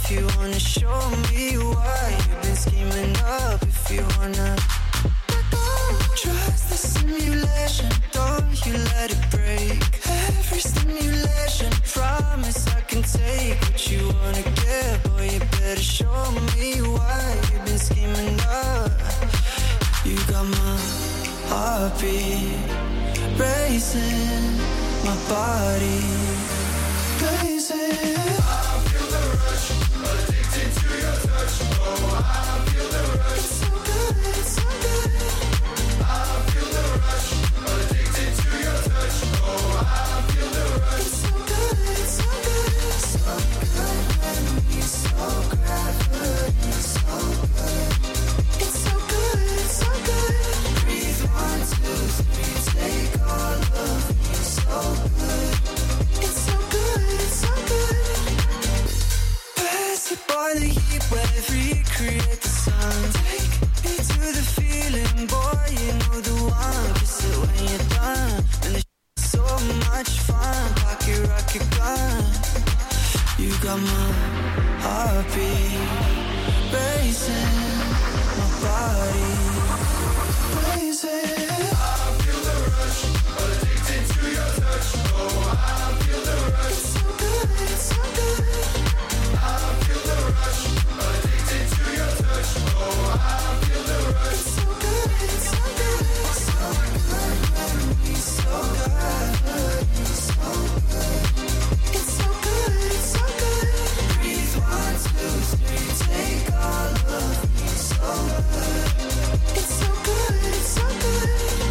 if you wanna show me why you've been scheming up, if you wanna. Trust the simulation, don't you let it break. Every stimulation, promise I can take what you wanna get. Boy, you better show me why you've been scheming up. You got my heartbeat racing, my body blazing. I feel the rush, addicted to your touch. Oh, I feel the rush. It's so good, it's so good. I feel the rush, addicted to your touch. Oh, I feel the rush. It's so good, it's so good. So good, gravity, so gravity, so good. It's so good, it's so good. Breathe 1, 2, 3, take all of me. So good, it's so good, it's so good. Pass it by the heat wave, recreate the sun. Take me to the feeling, boy, you know the one. Kiss it when you're done, and it's so much fun. Pocket rocket gun, you got my heartbeat racing, my body blazing. I feel the rush, addicted to your touch. Oh, I feel the rush. It's so good, it's so good. I feel the rush, addicted to your touch. Oh, I feel the rush. It's so good, it's so good. So good, gravity, so gravity, so good. It's so good, it's so good. Breathe 1, 2, 3, take all of me. So good. It's so good, it's so good.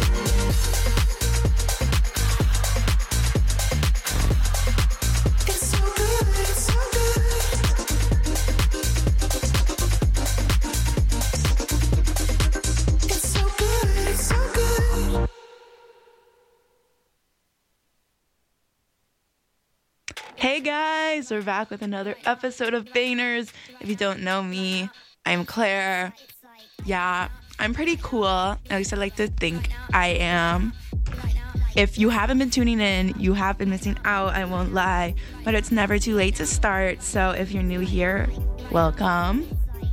It's so good, it's so good. It's so good, it's so good. Hey guys, we're back with another episode of Baners. If you don't know me, I'm Claire. Yeah, I'm pretty cool. At least I like to think I am. If you haven't been tuning in, you have been missing out, I won't lie. But it's never too late to start, so if you're new here, welcome.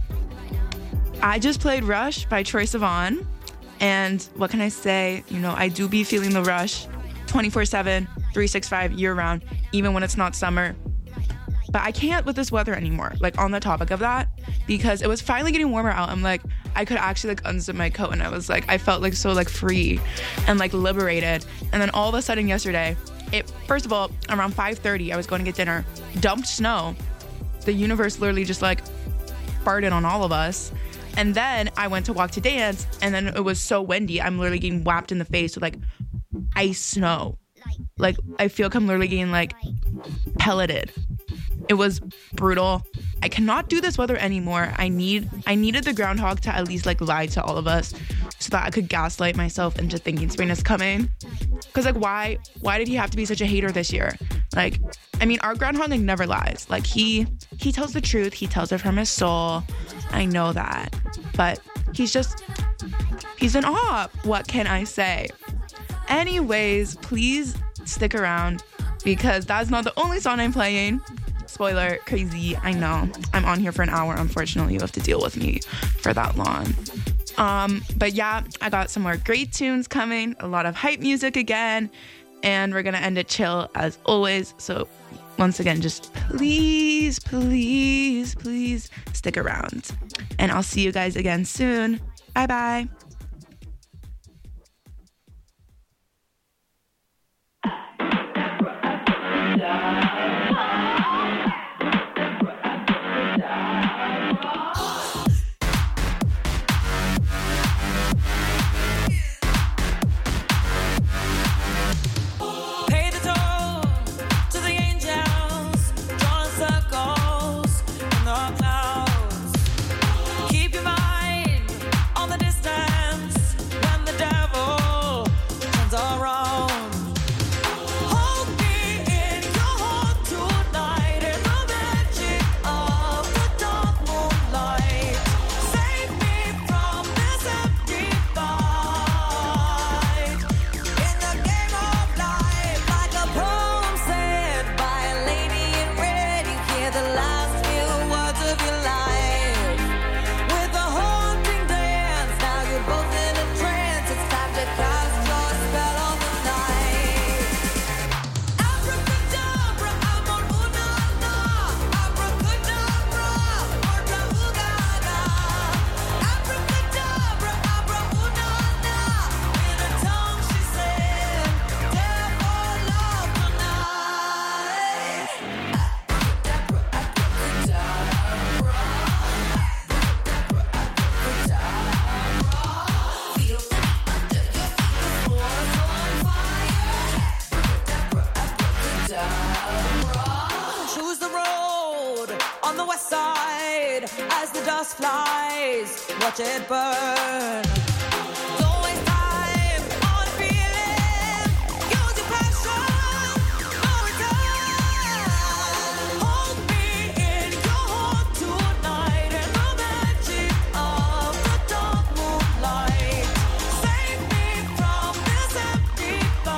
I just played Rush by Troye Sivan. And what can I say? You know, I do be feeling the rush 24/7, 365 year round, even when it's not summer. But I can't with this weather anymore, like on the topic of that, because it was finally getting warmer out. I'm like, I could actually like unzip my coat, and I was like, I felt like so like free and like liberated. And then all of a sudden yesterday, first of all, around 5:30, I was going to get dinner, dumped snow. The universe literally just like farted on all of us. And then I went to walk to dance, and then it was so windy, I'm literally getting whapped in the face with like ice snow. Like I feel like I'm literally getting like pelleted. It was brutal. I cannot do this weather anymore. I needed the groundhog to at least like lie to all of us so that I could gaslight myself into thinking spring is coming. Cause like why did he have to be such a hater this year? Like, I mean, our groundhog like never lies. Like he tells the truth. He tells it from his soul. I know that. But he's an op. What can I say? Anyways, please stick around because that's not the only song I'm playing. Spoiler, crazy, I know. I'm on here for an hour. Unfortunately, you have to deal with me for that long. But yeah, I got some more great tunes coming, a lot of hype music again, and we're gonna end it chill as always. So once again, just please, please, please stick around. And I'll see you guys again soon. Bye-bye. Keep your mind on the distance. just flies. Watch it burn. Don't waste time on feeling. Use your passion. No return. Hold me in your heart tonight in the magic of the dark moonlight. Save me from this empty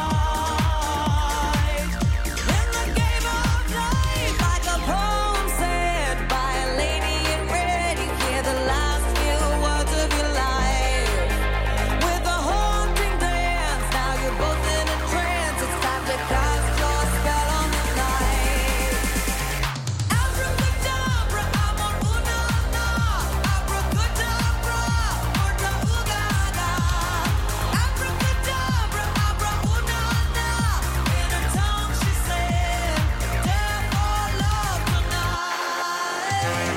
fight. In the game of life, like a poem said by a lady in red, you hear the last few words of your life. With a haunting dance, now you're both in a trance. It's time to cast your spell on the night. Abracadabra, amor una na. Abracadabra, orta ugaga. Abracadabra, abra una na. In her tongue she said, death or love tonight.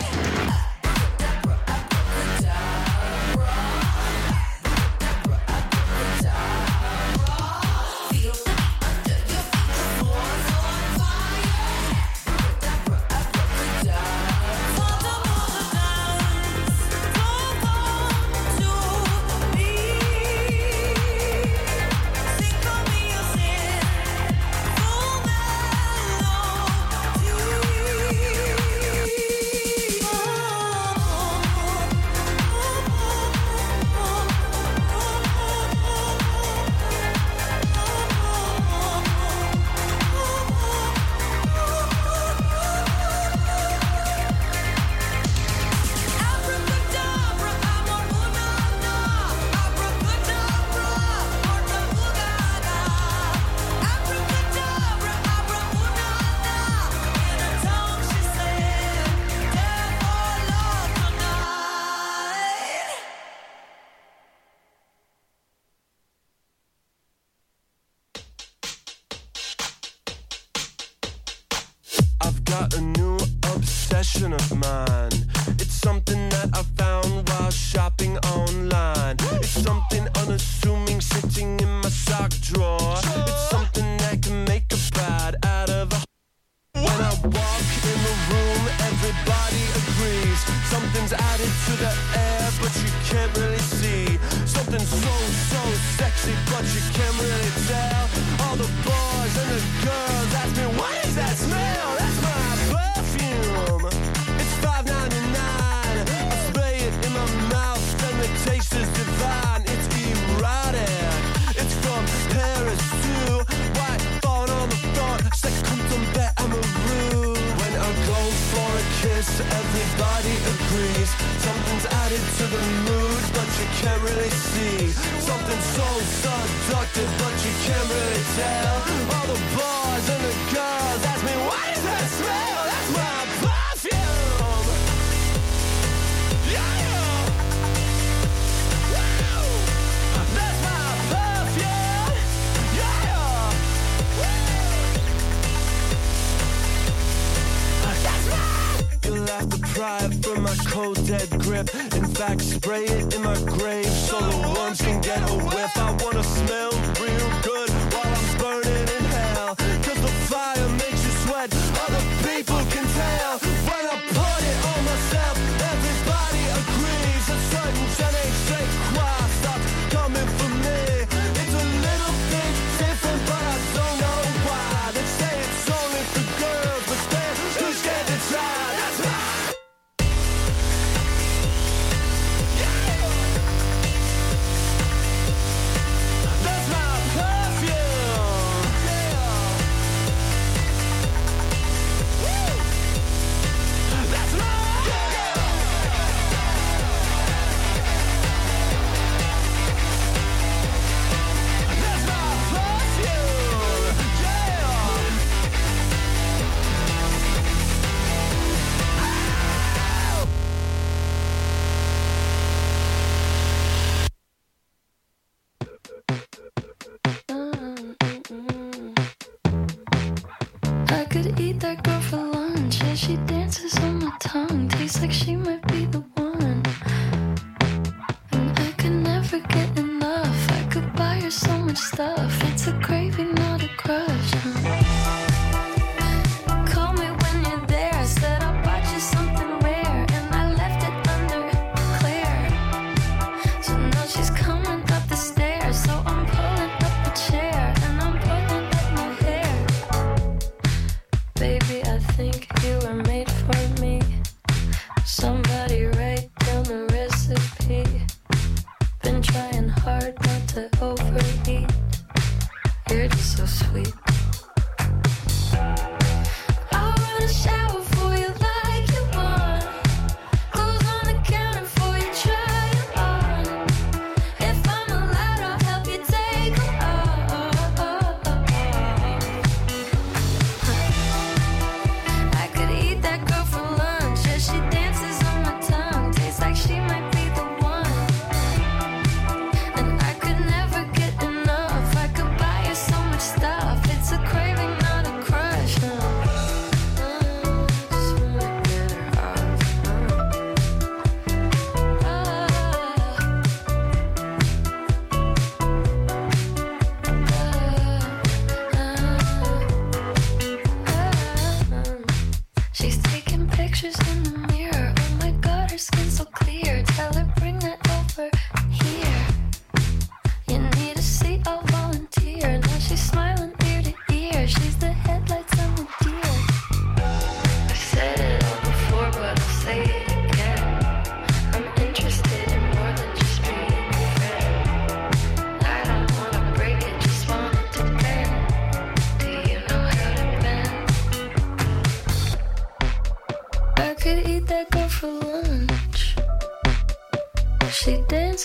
Abracadabra, amor una na. Abracadabra, orta ugaga. Abracadabra, abra una na. In her tongue she said, death or love tonight. I've got a new obsession of mine. It's something that I found while shopping online. It's something unassuming sitting in my sock drawer. It's something that can make a bride out of a. When I walk in the room, everybody agrees. Something's added to the air, but you can't really see. Something so sexy, but you can't really tell. All the boys and the girls ask me, what is that smell? That's my perfume. It's $5.99. I spray it in my mouth, and the taste is divine. It's erotic. It's from Paris too. White falling on the floor, c'est comme tomber amoureux. When I go for a kiss, everybody agrees. Something's added to the mood, but you can't really see. Something so seductive, but you can't really tell. All the boys and the girls ask me, what is that smell? That's my perfume. Yeah. Woo. That's my perfume. Yeah. That's right. You'll have to pry it from my cold dead grip. In fact, spray it in my grave so the worms can get a whiff. I wanna smell real good while I'm burning in hell. 'Cause the fire makes you sweat, other people can tell. When I put it on myself, everybody agrees. A certain je ne sais quoi stops coming for me. It's a little bit different, but I don't know why. They say it's only for girls, but they're too scared to try. That's right. That's my perfume. Yeah. Woo. That's my. That's my perfume. Yeah. I could eat that girl for lunch. Yeah, she dances on my tongue. Tastes like she might be the one. And I could never get enough. I could buy her so much stuff. It's a craving, not a crush. Call me when you're there. I said I'll buy you something rare. And I left it under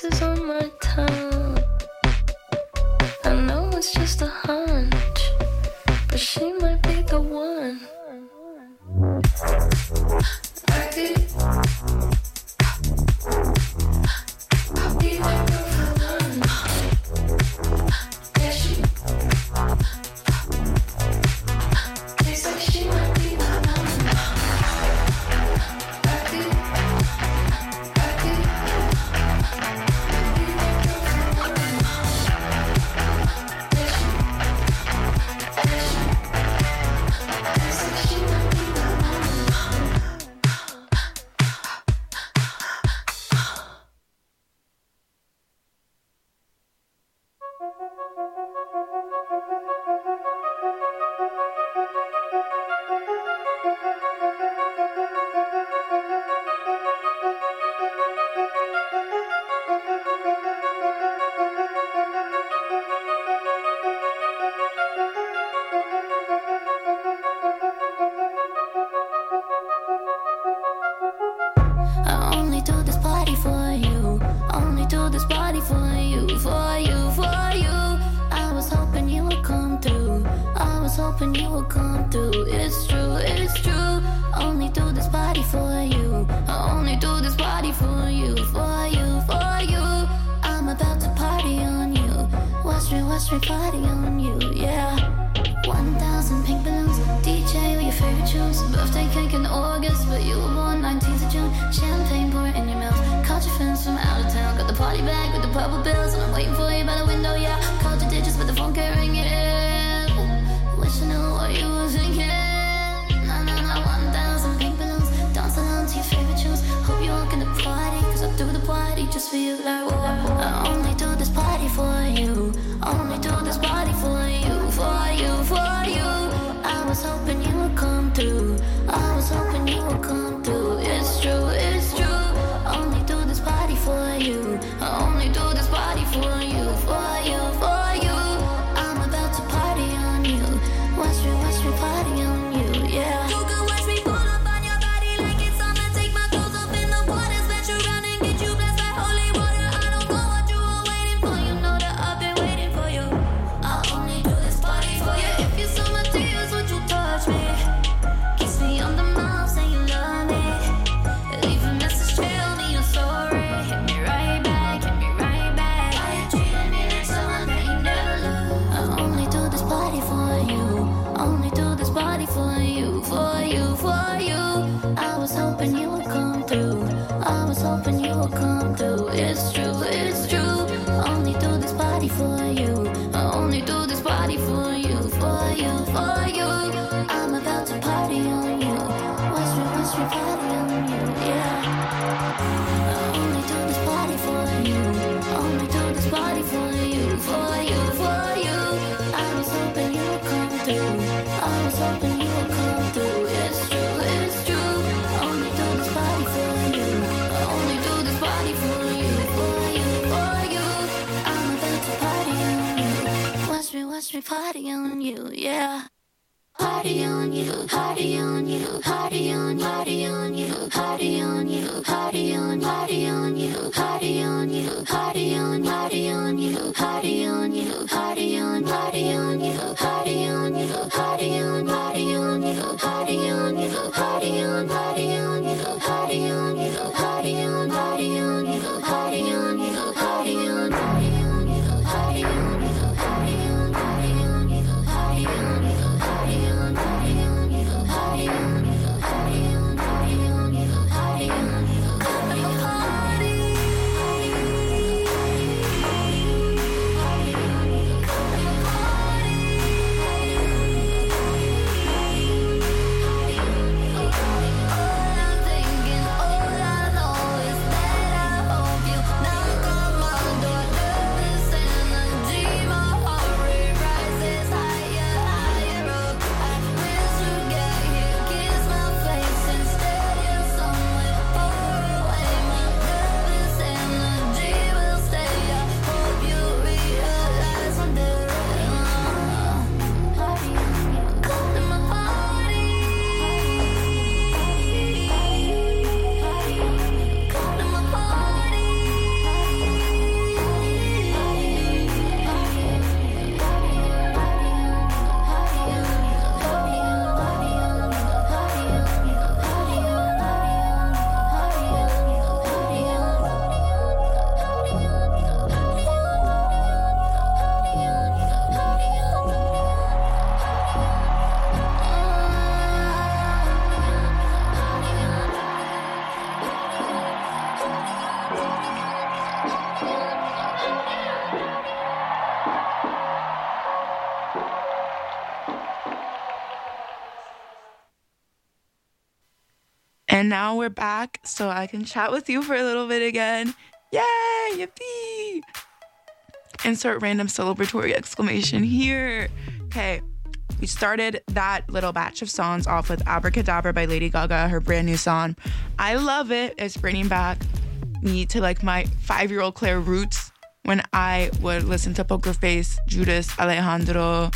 dances on my tongue. I know it's just a hunch, but she might be the one. I could be my girl for lunch. Yeah, she tastes like she might be the one. I could be my girl for lunch. Yeah, she tastes like she might be the one. I only do this party for you. Only do this party for you, for you, for you. I was hoping you would come through. I was hoping you would come through. It's true, it's true. Only do this party for you. I only do this party for you, for you, for you. I'm about to party on you. West Street party on you, yeah. 1,000 pink balloons, DJ with your favorite tunes. Birthday cake in August, but you were born 19th of June. Champagne pour in your mouth. Caught your friends from out of town. Got the party bag with the purple bills, and I'm waiting for you by the window, yeah. Called your digits, but the phone can't ring it in. Wish I knew what you were thinking. Nah, 1,000 pink balloons. Dance along to your favorite tunes. Hope you walk in the party, cause I do the party just for you, like, whoa. I only do this party for you. Only do this party for you, for you, for you. I was hoping you would come through. I was hoping you would come through. It's true, it's true. Only do this party for you. I only do this party for you, for you, for you. I'm about to party on you. West Street party on you, yeah. You can watch me pull up on your body like it's summer. Take my clothes off in the water, splash around and get you blessed by holy water. I don't know what you were waiting for. You know that I've been waiting for you. I'll only do this party for you. If you saw my tears, would you touch me? Kiss me on the mouth, say you love me. Leave a message, tell me you're sorry. Hit me right back, hit me right back. Why you treating me like someone that you never loved? I only do this party for you. Only do this party for you, for you, for you. I was hoping you would come through. I was hoping you would come through. It's true, it's true. Only do this party for you. I only do this party for you, for you, for you. I'm about to party on you. West Street party on you, yeah. I only do this party for you. Only do this party for you, for you, for you. I was hoping you would come through. I was hoping you would come through. It's true, it's true. Only do this party for you. I only do this party for you, for you, for you. I'm about to party on you. West Street party on you, yeah. Party on you, party on you, party on, party on you, party on you, party on, party on you, party on you, party on, party on you, party on you, party on, party on you, party on you, party on, party on you, party on you, party on, party on you, party on you, party on, party on you, party on you, party on, party on you, party on you, party on, party on you, party on you, party on, party on you, party on you, party on, party on you, party on you, party on. And now we're back so I can chat with you for a little bit again. Yay! Yippee! Insert random celebratory exclamation here. Okay, we started that little batch of songs off with Abracadabra by Lady Gaga, her brand new song. I love it. It's bringing back me to like my 5-year-old Claire roots when I would listen to Poker Face, Judas, Alejandro.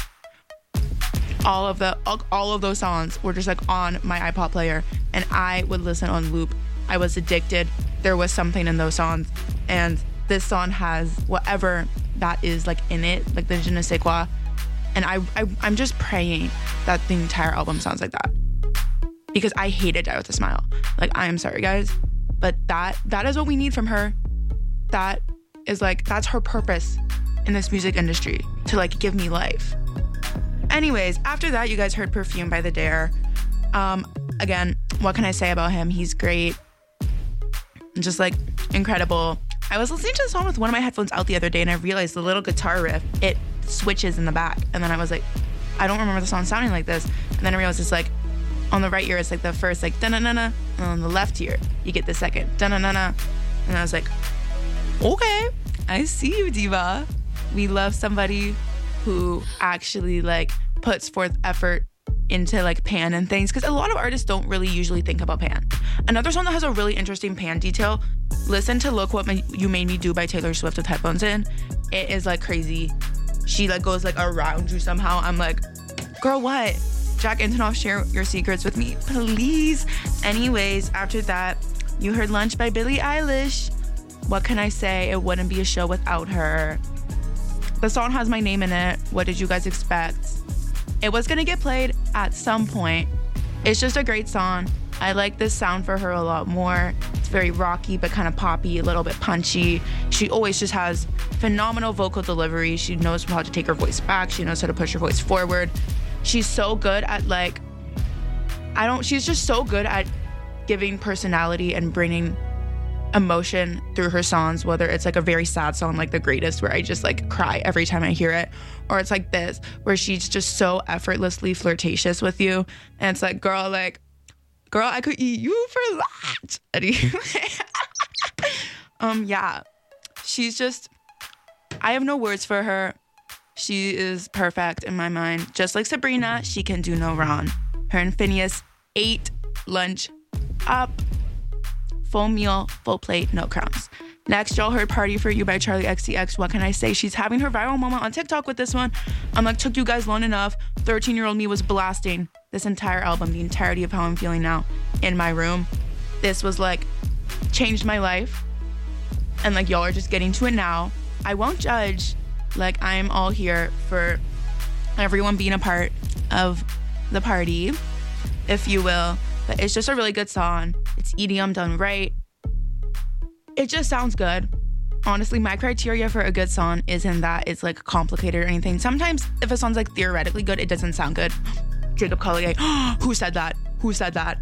All of those songs were just like on my iPod player and I would listen on loop. I was addicted. There was something in those songs, and this song has whatever that is like in it, like the je ne sais quoi. And I'm just praying that the entire album sounds like that, because I hated Die With A Smile. Like, I am sorry guys, but that is what we need from her. That is like, that's her purpose in this music industry, to like give me life. Anyways, after that, you guys heard Perfume by The Dare. Again, what can I say about him? He's great. Just like incredible. I was listening to the song with one of my headphones out the other day and I realized the little guitar riff, it switches in the back. And then I was like, I don't remember the song sounding like this. And then I realized it's like, on the right ear, it's like the first like da-na-na-na. And on the left ear, you get the second da-na-na-na. And I was like, okay, I see you, diva. We love somebody who actually like puts forth effort into like pan and things, because a lot of artists don't really usually think about pan. Another song that has a really interesting pan detail, listen to Look What You Made Me Do by Taylor Swift with headphones in. It is like crazy. She like goes like around you somehow. I'm like, girl, what? Jack Antonoff, share your secrets with me, please. Anyways, after that, you heard Lunch by Billie Eilish. What can I say? It wouldn't be a show without her. The song has my name in it. What did you guys expect? It was gonna get played at some point. It's just a great song. I like this sound for her a lot more. It's very rocky, but kind of poppy, a little bit punchy. She always just has phenomenal vocal delivery. She knows how to take her voice back. She knows how to push her voice forward. She's so good at like, she's just so good at giving personality and bringing emotion through her songs, whether it's like a very sad song like The Greatest, where I just like cry every time I hear it, or it's like this, where she's just so effortlessly flirtatious with you. And it's like, girl, I could eat you for that. Yeah, she's just, I have no words for her. She is perfect in my mind. Just like Sabrina, she can do no wrong. Her and Phineas ate lunch up. Full meal, full plate, no crumbs. Next, y'all heard Party For You by Charlie XCX. What can I say? She's having her viral moment on TikTok with this one. I'm like, took you guys long enough. 13-year-old me was blasting this entire album, the entirety of how I'm feeling now, in my room. This was like, changed my life. And like, y'all are just getting to it now. I won't judge. Like, I'm all here for everyone being a part of the party, if you will. But it's just a really good song. It's EDM done right. It just sounds good. Honestly, my criteria for a good song isn't that it's like complicated or anything. Sometimes if a song's like theoretically good, it doesn't sound good. Jacob Collier, who said that? Who said that?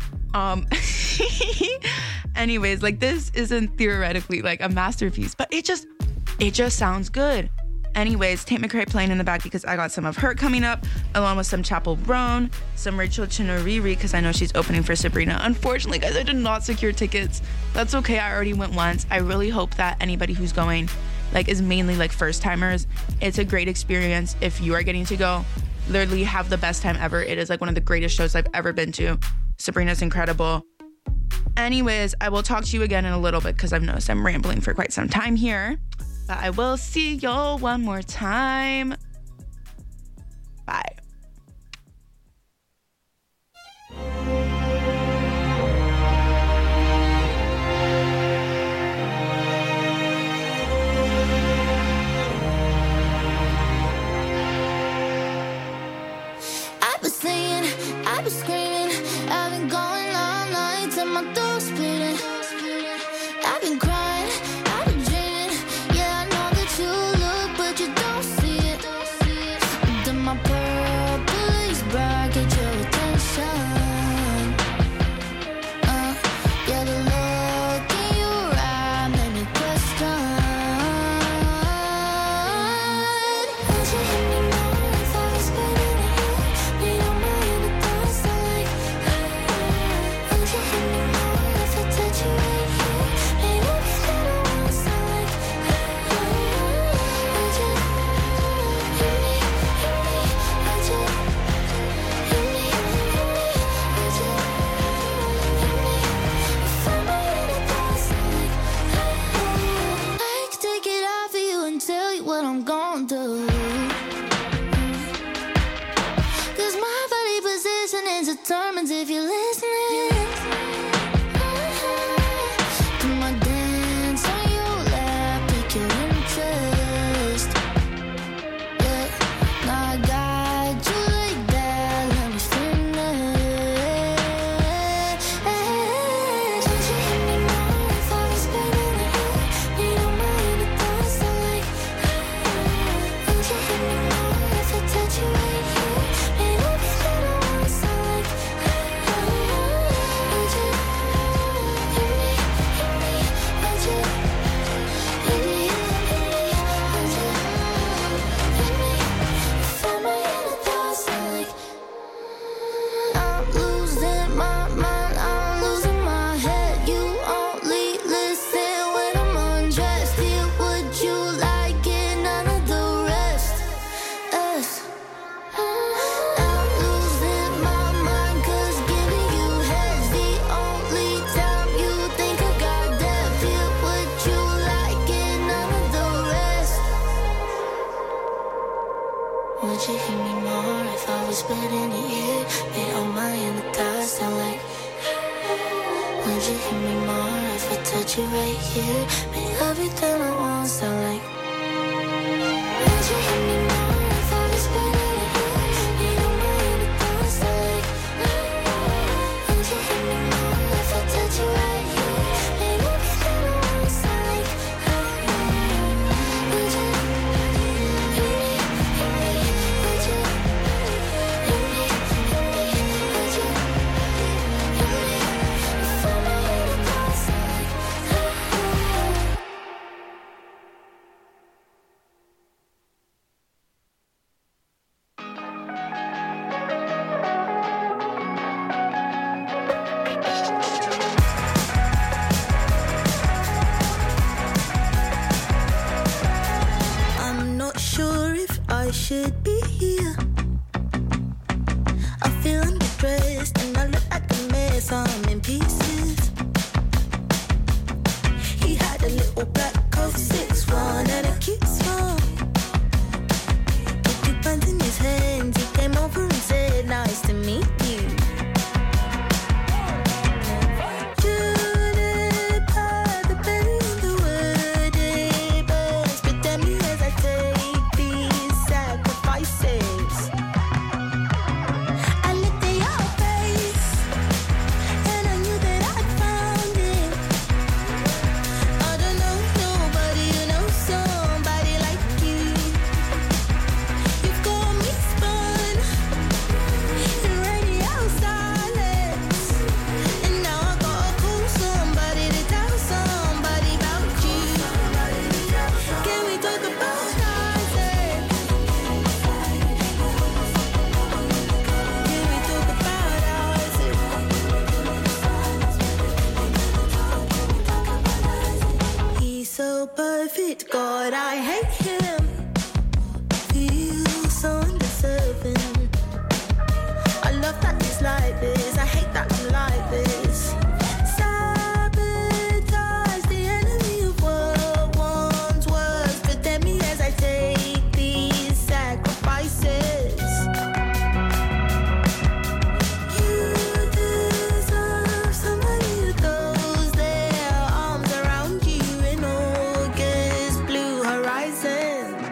Anyways, like, this isn't theoretically like a masterpiece, but it just sounds good. Anyways, Tate McRae playing in the back because I got some of her coming up, along with some Chapel Brown, some Rachel Chinoriri, because I know she's opening for Sabrina. Unfortunately, guys, I did not secure tickets. That's okay, I already went once. I really hope that anybody who's going, like, is mainly like first timers. It's a great experience. If you are getting to go, literally have the best time ever. It is like one of the greatest shows I've ever been to. Sabrina's incredible. Anyways, I will talk to you again in a little bit because I've noticed I'm rambling for quite some time here. But I will see y'all one more time. Bye. I've been singing, I've been screaming, I've been going all night till my throat's bleeding. I've been crying, I've been dreaming. Yeah, I know that you look, but you don't see it. Then my purple is bright, get your attention. Yeah, the look in your eye made me question. Would you hit me more if I was better than you? Need all my inner thoughts, like, would you hit me more what I'm gon' do. 'Cause my body position is determined if you're listening. Do my dance on your lap, pick your interest. Yeah, now I got you like that, let me finish. Don't you hit me more if I was spinning it? You don't mind the thoughts I like. Don't you hit me more if I touch you right here? And everything I want, so like. Would you hit me, would you hit me, would you hit me? If I'm in the thoughts I like. I'm losing my mind, I'm losing my head. You only listen when I'm undressed. Here, would you like it? None of the rest. Us. I'm losing my mind, 'cause giving you head's the only time you think I got depth. Here, would you like it? None of the rest. Would you hit me more if I was spitting in your ear? Made all my inner thoughts sound like. Would you hit me more if I touch you right here? Made everything I want sound like. Would you hit me more if I was spitting in your ear? Made all my inner thoughts sound like. Would you hit me more if I touch you right here? Made everything I want sound like. Would you hit me? Would you hit me? Would you hit me? If I'm in the thoughts I like. I'm not sure if I should be here. I feel underdressed and I look like a mess. I'm in pieces. He had a little black coat, 6'1", and a cute smile. With 2 pens in his hands, he came over and said, "Nice to meet you." Julep had the berry in the wooded bus, but damn me as I take these sacrifices. I looked at your face, and I knew that I'd found it. I don't know nobody who knows somebody like you. You've got me spun in radio silence, and now I gotta call somebody to tell somebody about you. Can we talk about Isaac? Can we talk about Isaac? He's so perfect, God, I hate him. Feels so undeserving. I love that he's like this, I hate that I'm like this. Sabotage the enemy of what once was, but then me as I take these sacrifices. You deserve somebody who throws their arms around you in August blue horizons.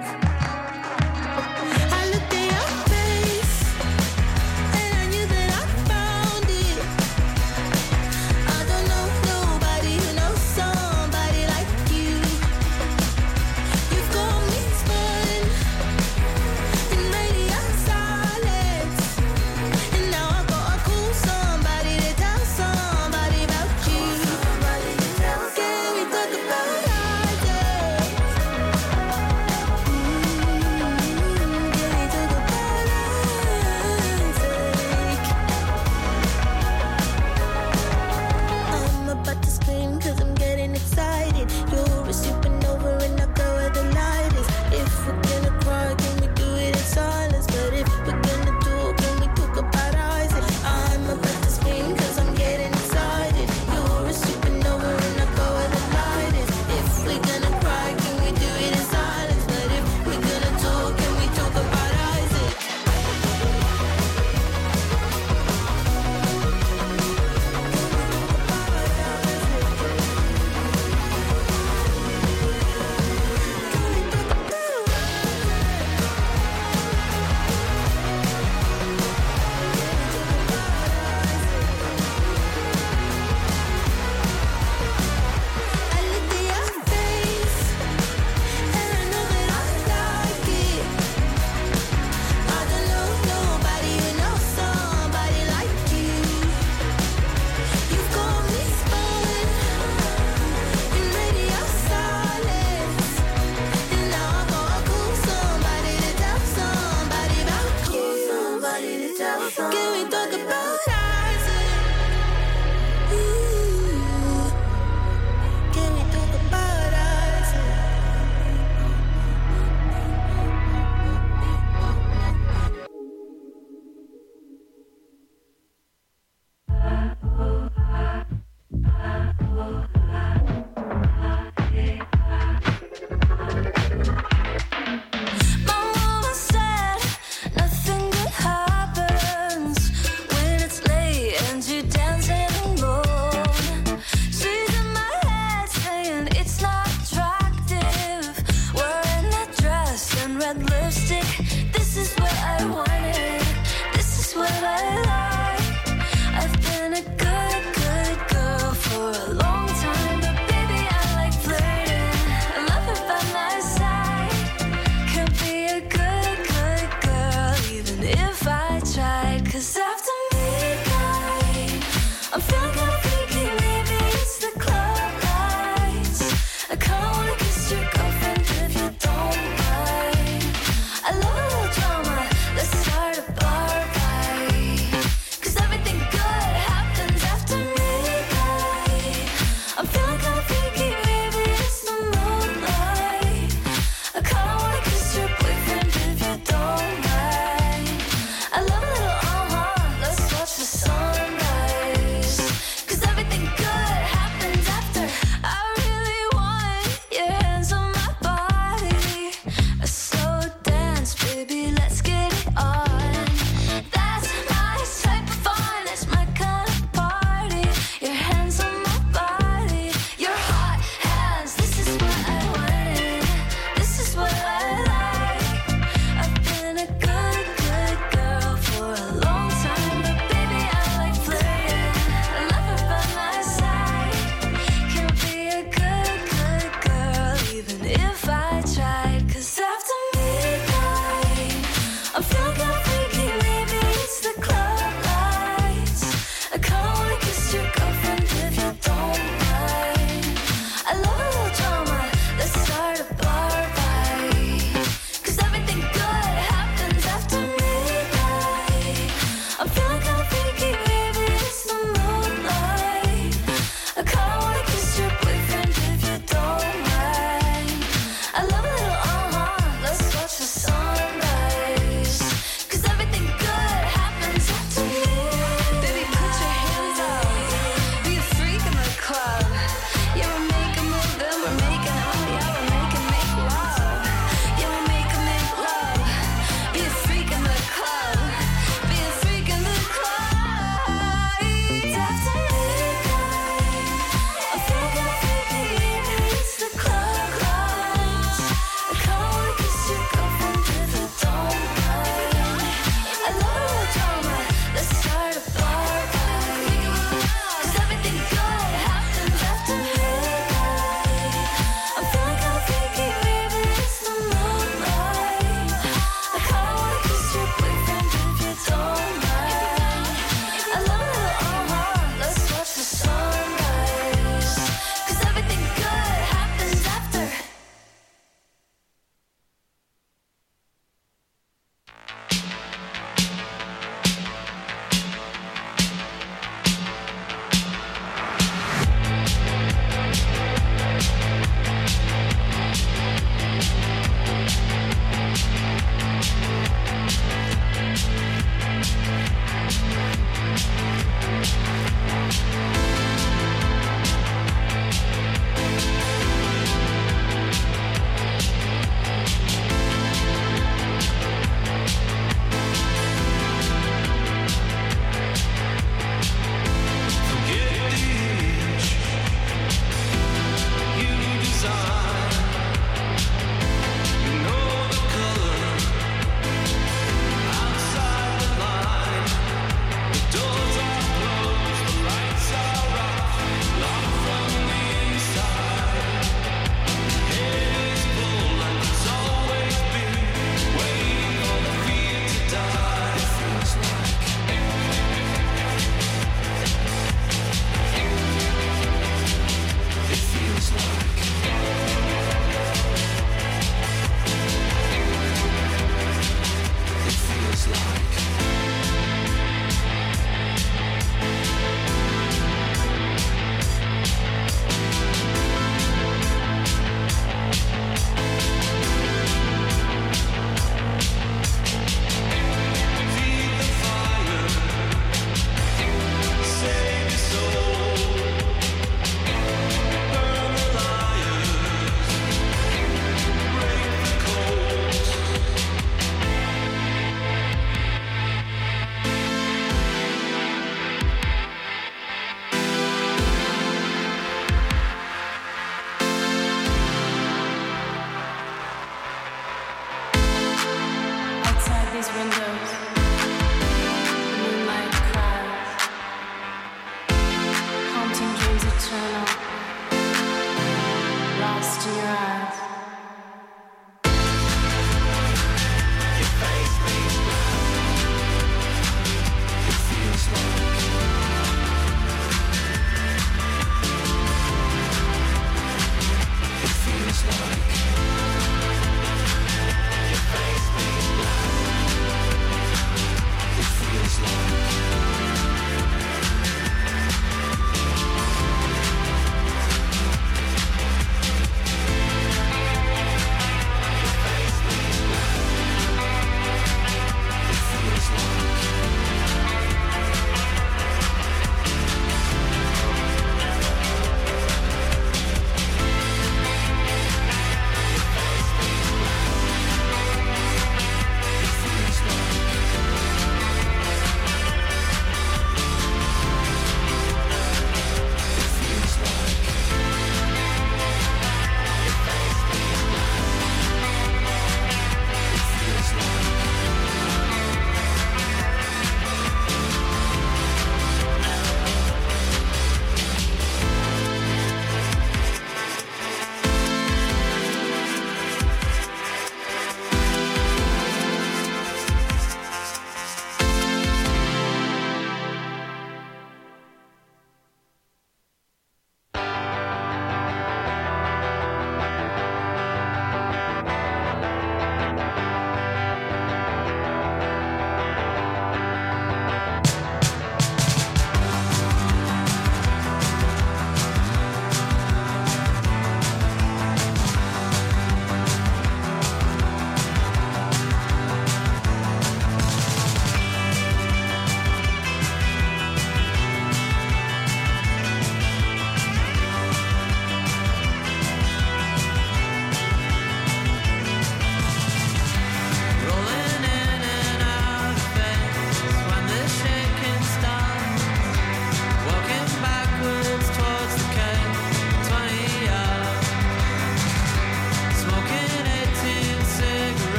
I'm feeling kinda freaky, maybe it's the club lights. I kinda wanna kiss your girlfriend if you don't mind. I love a little drama, let's start a bar fight. 'Cause everything good happens after midnight. I'm feeling kinda freaky, maybe it's the moonlight. I kinda wanna kiss your boyfriend if you don't mind. I love a little let's watch the sunrise.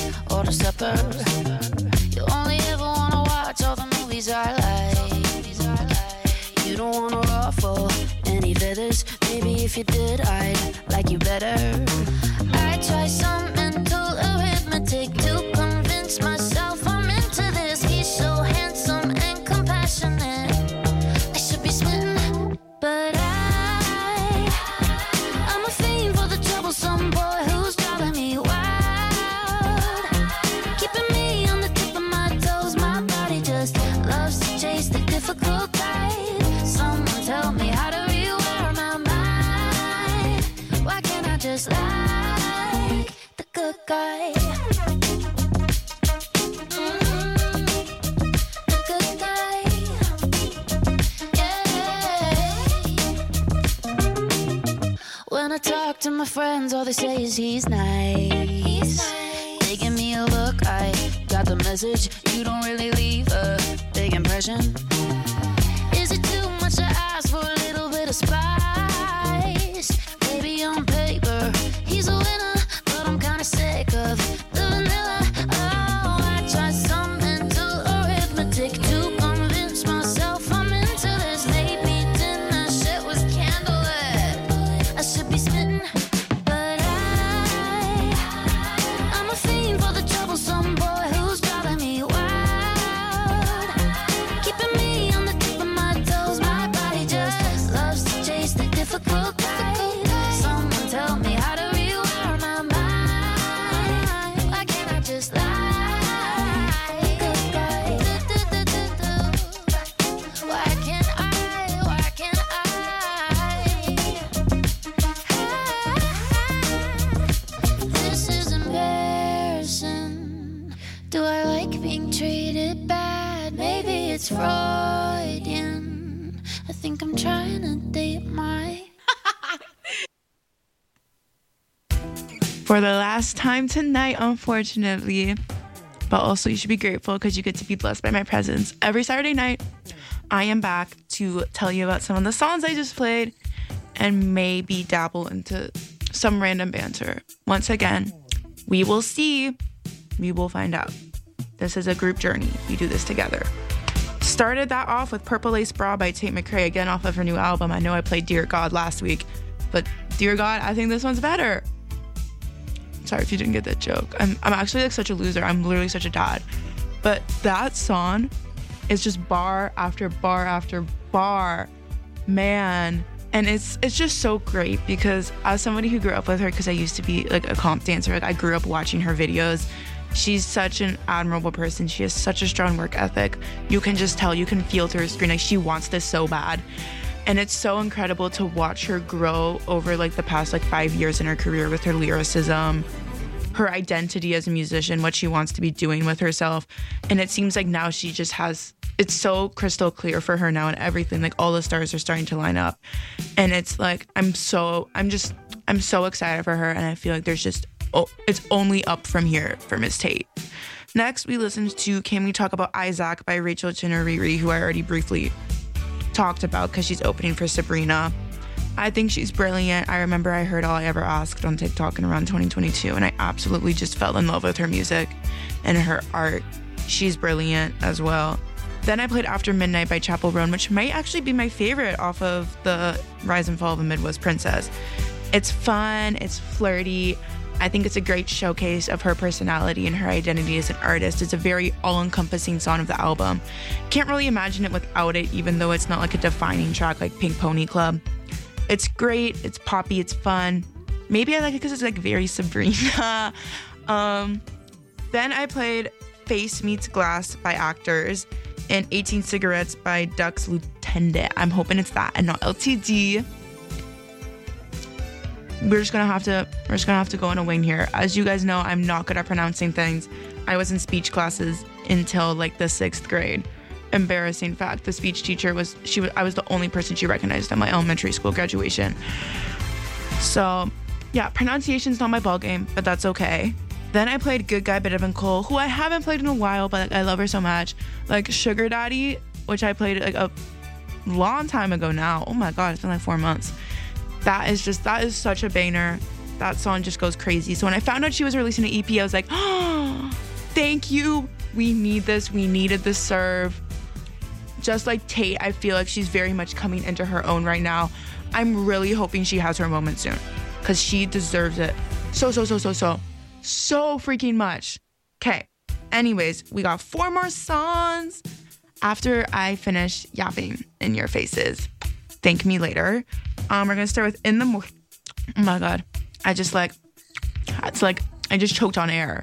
order supper. You only ever wanna watch all the movies I like. You don't wanna ruffle any feathers. Maybe if you did, I'd like you better. I try some mental arithmetic to convince myself I'm into this. He's so handsome and compassionate. I should be smitten, but I'm a fiend for the troublesome boy who's driving me wild, keeping me on the tip of my toes. My body just loves to chase the difficult ride. Someone tell me how to rewire my mind. Why can't I just like the good guy? The good guy. Yeah. When I talk to my friends, all they say is he's nice. They give me a look, I got the message. You don't really leave a big impression. Is it too much to ask for a little bit of spice? Maybe on paper, he's a winner, but I'm kinda sick of the vanilla. Oh, I try some mental arithmetic to convince myself I'm into this. Maybe dinner shit was candlelit. I should be smitten, but I'm a fiend for the troublesome boy who's driving me wild, keeping me on the tip of my toes. My body just loves to chase the difficult ride. Someone tell me how to rewire my mind. Why can't I just lie? Good guy. Why can't I? This is embarrassing. Do I like being treated bad? Maybe it's Freudian. I think I'm trying to date my... For the last time tonight, unfortunately. But also, you should be grateful because you get to be blessed by my presence every Saturday night. I am back to tell you about some of the songs I just played and maybe dabble into some random banter. Once again, we will see. We will find out. This is a group journey. We do this together. Started that off with Purple Lace Bra by Tate McRae, again off of her new album. I know I played Dear God last week, but Dear God, I think this one's better. Sorry if you didn't get that joke. I'm actually like such a loser. I'm literally such a dad. But that song is just bar after bar after bar. Man. And it's just so great because as somebody who grew up with her, because I used to be like a comp dancer, like I grew up watching her videos. She's such an admirable person. She has such a strong work ethic. You can just tell, you can feel through her screen, like she wants this so bad. And it's so incredible to watch her grow over like the past like 5 years in her career with her lyricism, her identity as a musician, what she wants to be doing with herself. And it seems like now she just has, it's so crystal clear for her now and everything, like all the stars are starting to line up. And it's like, I'm so excited for her. And I feel like there's just, it's only up from here for Miss Tate. Next, we listened to Can We Talk About Isaac by Rachel Chinariri, who I already briefly talked about because she's opening for Sabrina. I think she's brilliant. I remember I heard All I Ever Asked on TikTok in around 2022, and I absolutely just fell in love with her music and her art. She's brilliant as well. Then I played After Midnight by Chappell Roan, which might actually be my favorite off of the Rise and Fall of a Midwest Princess. It's fun, it's flirty. I think it's a great showcase of her personality and her identity as an artist. It's a very all-encompassing song of the album. Can't really imagine it without it, even though it's not like a defining track like Pink Pony Club. It's great, it's poppy, it's fun. Maybe I like it because it's like very Sabrina. Then I played Face Meets Glass by Actors and 18 Cigarettes by Dux Lieutenant. I'm hoping it's that and not LTD. We're just gonna have to go on a wing here. As you guys know, I'm not good at pronouncing things. I was in speech classes until like the 6th grade. Embarrassing fact. The speech teacher I was the only person she recognized at my elementary school graduation. So yeah, pronunciation's not my ballgame, but that's okay. Then I played Good Guy by Devin Cole, who I haven't played in a while, but like, I love her so much. Like Sugar Daddy, which I played like a long time ago now. Oh my God, it's been like 4 months. That is such a banger. that song just goes crazy. So when I found out she was releasing an EP, I was like, oh, thank you. We need this. We needed the serve. Just like Tate, I feel like she's very much coming into her own right now. I'm really hoping she has her moment soon because she deserves it so freaking much. Okay. Anyways, we got 4 more songs after I finish yapping in your faces. Thank me later. We're gonna start with In the Morning. Oh my God. I just choked on air.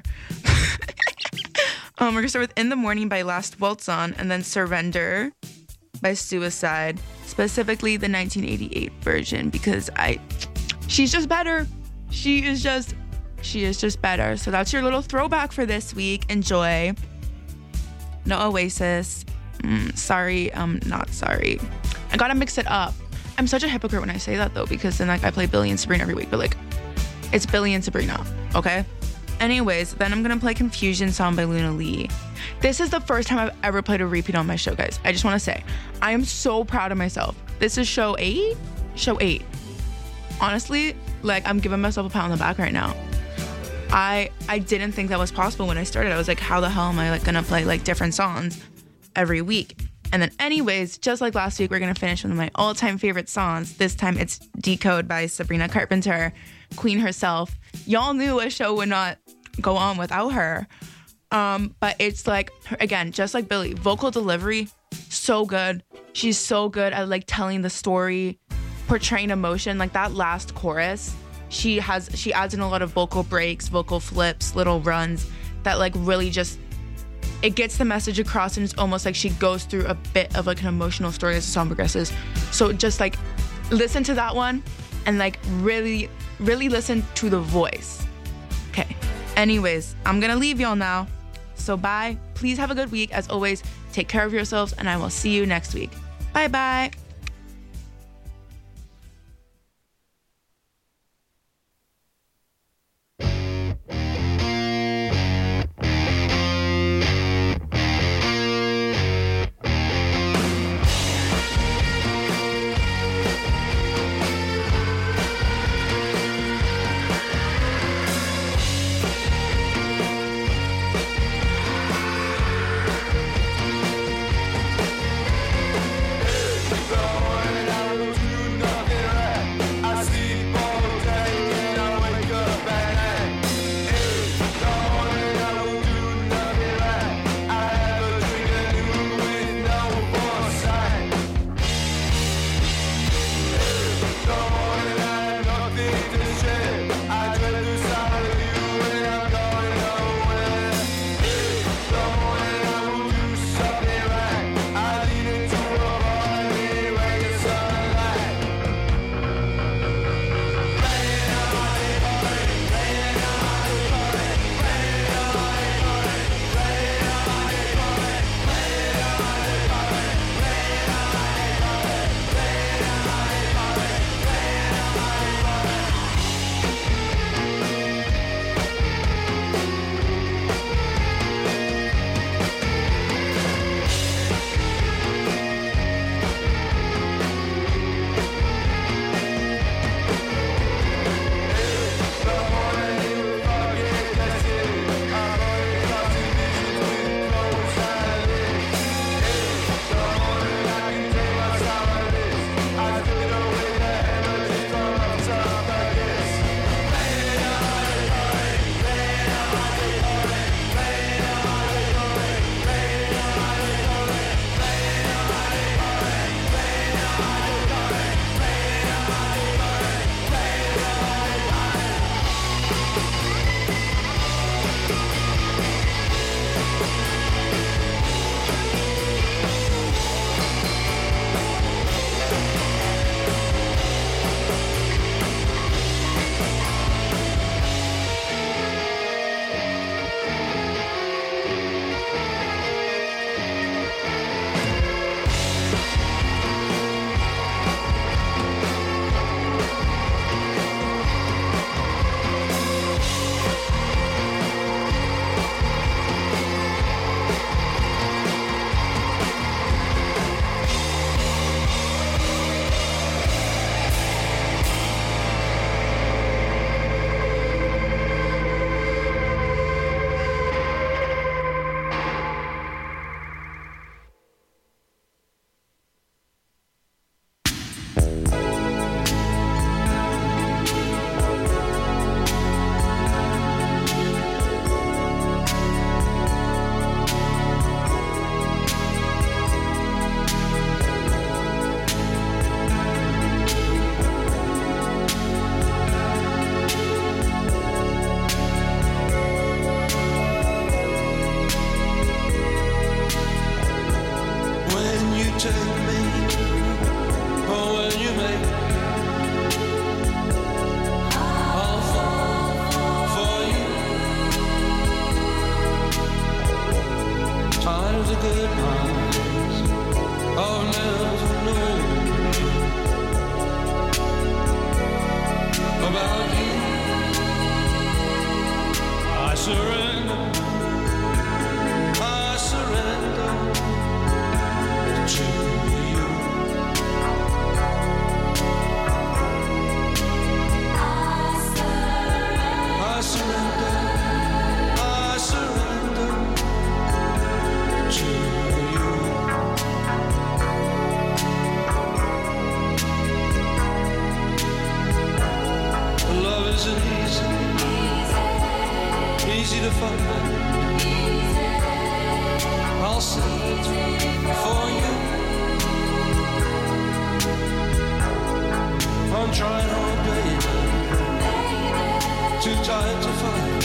We're gonna start with In the Morning by Last Waltz On, and then Surrender by Suicide, specifically the 1988 version, because she's just better. She is just better. So that's your little throwback for this week. Enjoy. No Oasis. Sorry, I'm not sorry. I gotta mix it up. I'm such a hypocrite when I say that though, because then like I play Billy and Sabrina every week, but like it's Billy and Sabrina, okay? Anyways, then I'm gonna play Confusion song by Luna Lee. This is the first time I've ever played a repeat on my show, guys. I just wanna say, I am so proud of myself. This is show 8? Show 8. Honestly, like I'm giving myself a pat on the back right now. I didn't think that was possible when I started. I was like, how the hell am I like gonna play like different songs every week? And then anyways, just like last week, we're gonna finish with one of my all-time favorite songs. This time it's Decode by Sabrina Carpenter, Queen herself. Y'all knew a show would not go on without her. But it's like, again, just like Billy, vocal delivery, so good. She's so good at like telling the story, portraying emotion. Like that last chorus, she adds in a lot of vocal breaks, vocal flips, little runs that like really just, it gets the message across, and it's almost like she goes through a bit of like an emotional story as the song progresses. So just like listen to that one and like really listen to the voice. Okay. Anyways, I'm gonna leave y'all now. So bye. Please have a good week. As always, take care of yourselves, and I will see you next week. Bye bye. We spite of the good parts, I'll never know about you. I surrender to you. I surrender to you. Love isn't easy to find. I'll search for you. I'm trying hard, baby. Too tired to fight.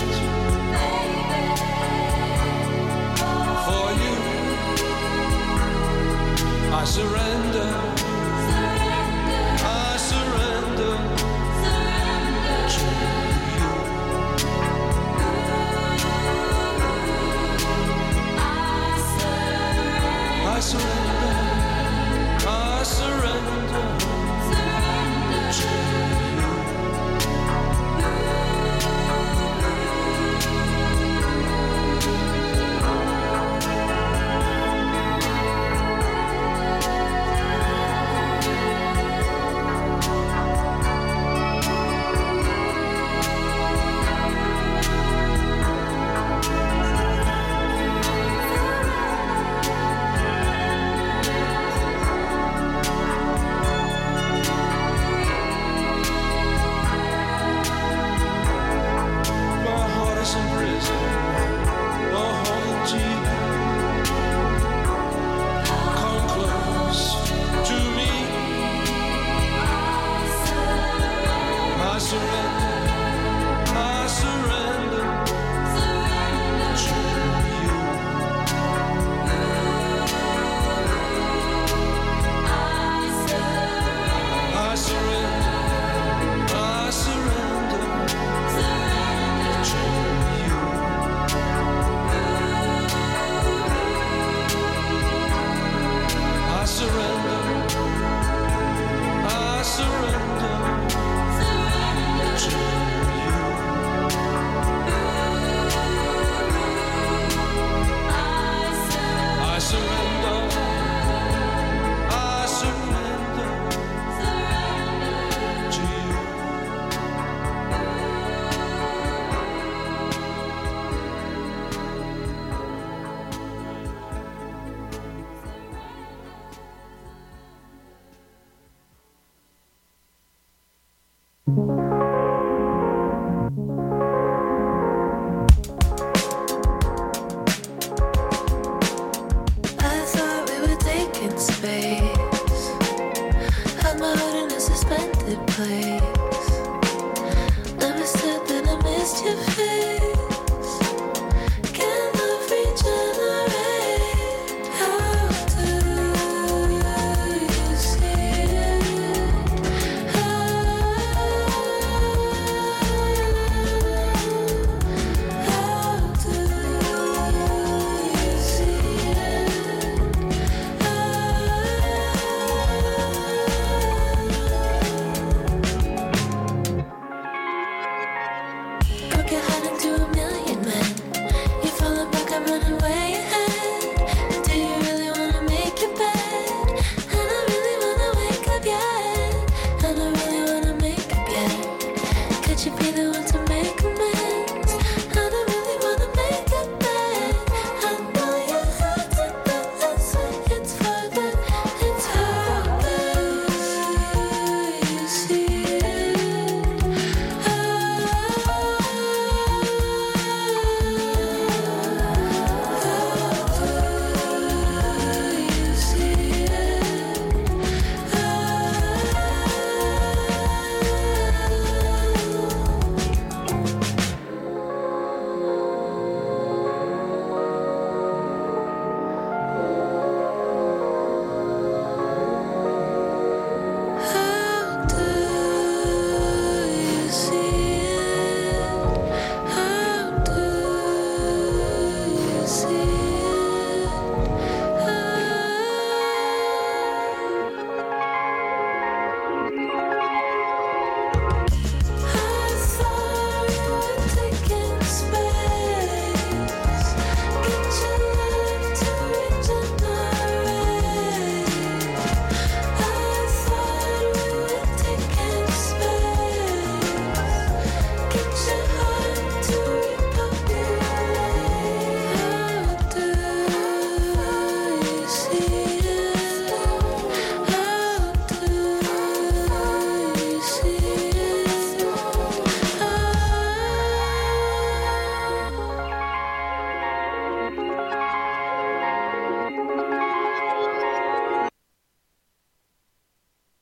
For you, I surrender. I surrender to you. I surrender to you.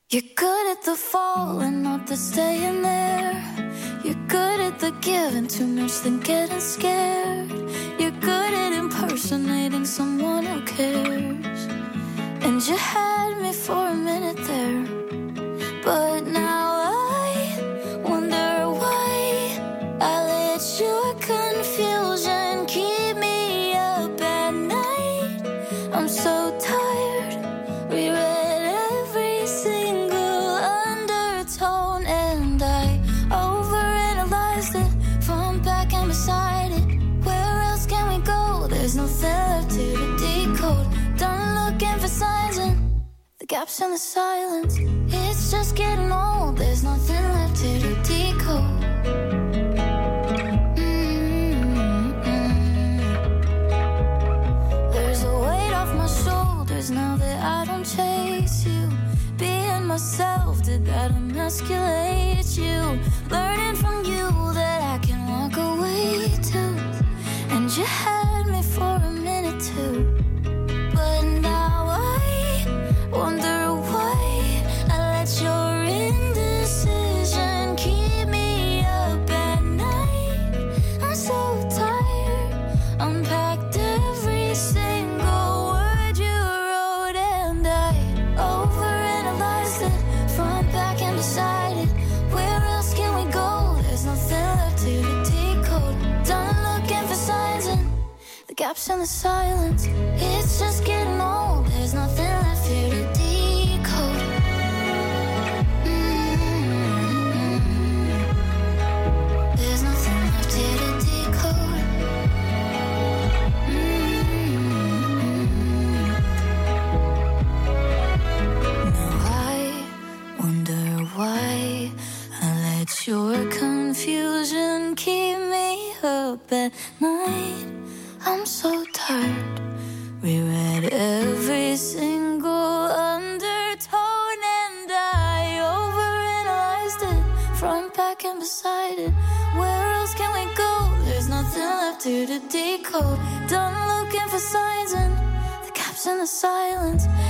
You're good at the falling, not the staying there. You're good at the giving, too much than getting scared. You're good at impersonating someone who cares. And you had me for a minute there, but now I wonder why I let your confusion keep me up at night. I'm so tired, reread every single undertone, and I overanalyzed it, front, back, and beside it. Where else can we go? There's nothing left here to decode. Done looking for signs and the gaps in the silence. It's just getting old. There's nothing left here to decode. There's a weight off my shoulders now that I don't chase you. Being myself, did that emasculate you? Learning from you that I can walk away too. And you had me for a minute too, but now I wonder why I let your indecision keep me up at night. I'm so tired, unpacked every single word you wrote, and I overanalyzed it, front, back, and beside it. Where else can we go? There's nothing left here to decode. Done looking for signs and the gaps in the silence. It's just getting old. There's nothing left here to decode. There's nothing left here to decode. Now I wonder why I let your confusion keep me up at night. I'm so tired, reread every single undertone, and I overanalyzed it, front, back, and beside it. Where else can we go? There's nothing left here to decode. Done looking for signs and the gaps in the silence.